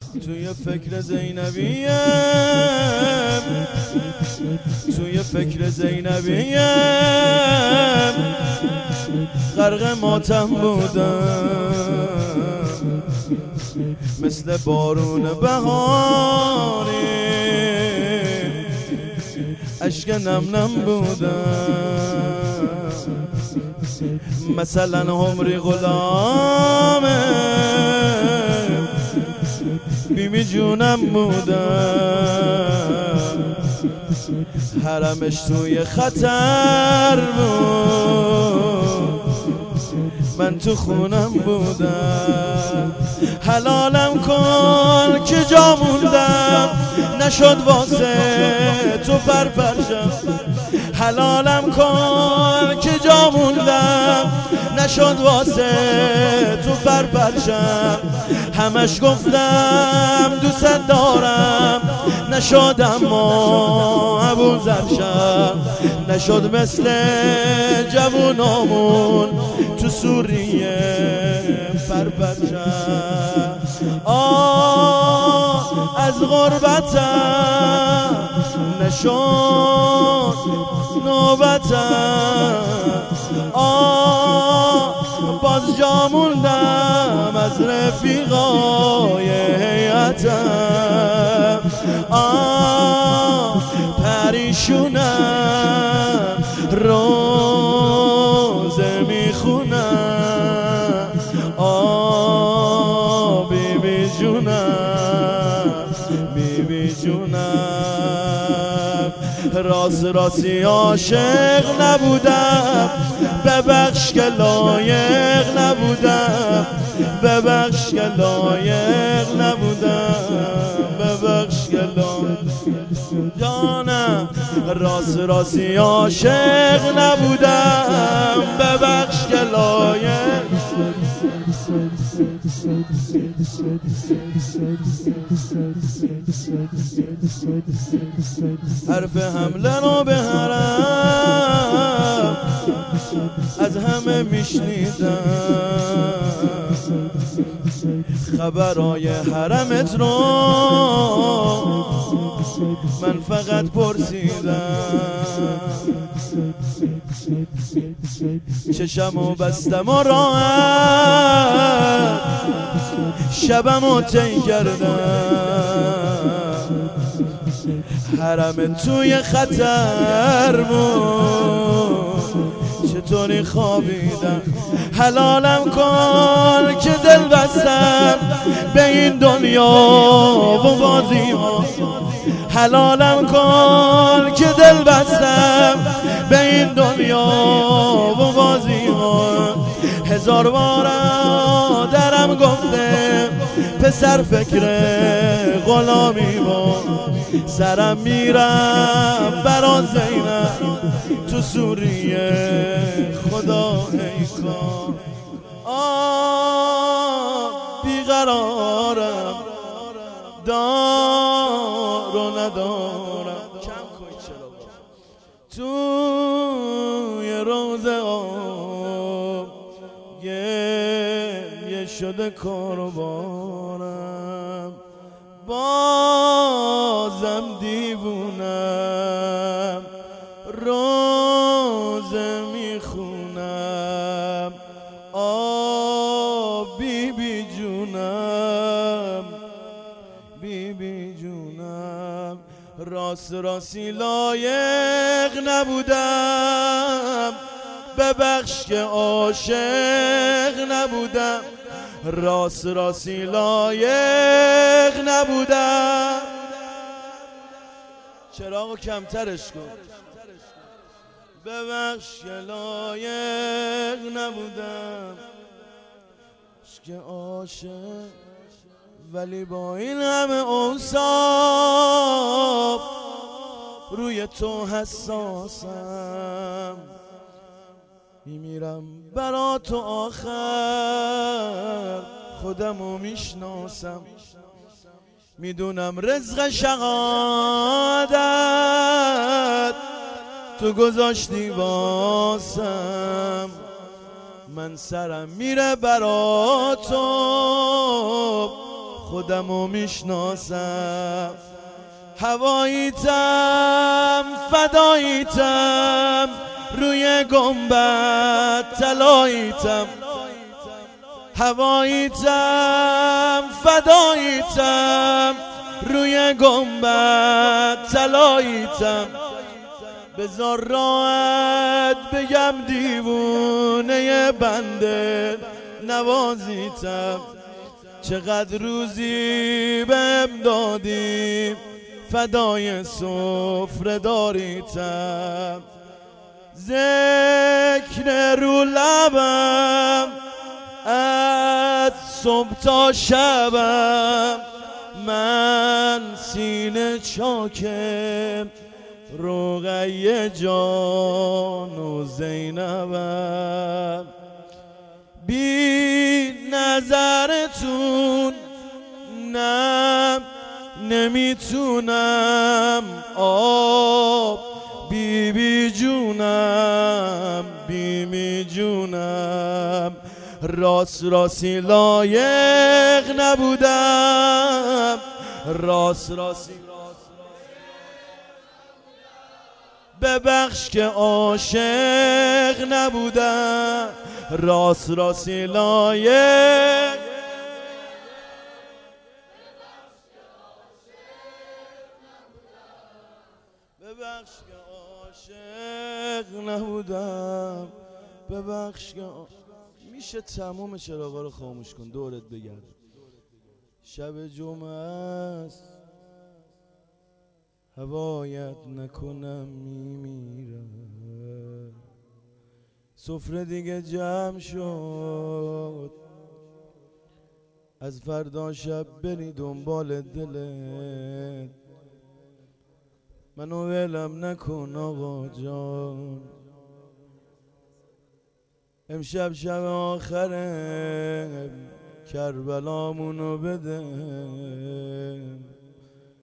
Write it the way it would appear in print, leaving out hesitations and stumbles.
توی فکر زینبیم، توی فکر زینبیم، غرق ماتم بودم، مثل بارون بهاری اشک نم نم بودم، مثلا عمری غلامه بیمی جونم بودم، حرمش توی خطر بود، من تو خونم بودم. حلالم کن که جا موندم، نشد واسه تو پرپرشم. حلالم کن که جا موندم، نشد واسه تو پرپرشم. همش گفتم دوست دارم، نشد اما ابوذرشم. نشد مثل جوونامون تو سوریه پرپرشم. از غربتم نشد نوبتم، باز جا موندم از رفیقای هیئتم. پریشونم روزه میخونم، بیبی جونم، بیبی جونم. راستی عاشق نبودم، ببخش که لایق نبودم، ببخش که لایق نبودم، ببخش که لایق جانم. راستی عاشق نبودم، ببخش که لایق. حرف حمله رو به حرم از همه میشنیدم، خبرای حرمت رو من فقط پرسیدم. چشمو بستم و راحت شبمو طی کردم، حرم توی خطر بود، چطوری خوابیدم. حلالم کن که دل بستم به این دنیا و بازی ها، حلالم کن که دل بستم به این دنیا و بازی ها. هزار بار درم گفته پسر فکر غلامی با، سرم میرم برا زینب تو سوریه خدا ای کن. بیقرارم دار و ندارم، کم کن چرا توی روزه آب گریه شده کاروانم، بازم دیوونم روزه میخونم. بیبی جونم، بیبی جونم. راستی لایق نبودم، ببخش که عاشق نبودم، راستی لایق نبودم. چراغو کمترش کن. ببخش که لایق نبودم، که عاشق، ولی با این همه اوصاف روی تو حساسم. میمیرم برا تو آخر، خودمو میشناسم، میدونم رزق شهادت تو گذاشتی واسم. من سرم میره برا تو، خودمو میشناسم، هواییتم فداییتم، روی گنبد طلاییتم، هواییتم فداییتم، روی گنبد طلاییتم. بذار راحت بگم دیوونه بنده نوازیتم، چقدر روزی بهم دادی فدای سفره داریتم. ذکر رو لبم از صبح تا شبم، من سینه چاکم رقیه جان و زینبم. بی نظرتون نمیتونم، آب بی جونم، بی جونم، راستی لایق نبودم، راستی ببخش که عاشق نبودم، راستی لایق ببخش که عاشق نبودم، ببخش که میشه تمام چراغا رو خاموش کن دورت بگرد، شب جمعه است هوایت نکنم میمیرم. سفره دیگه جمع شد، از فردا شب بری دنبال دلت، منو ولم نکن آقا جان، امشب شب آخره کربلامونو بده.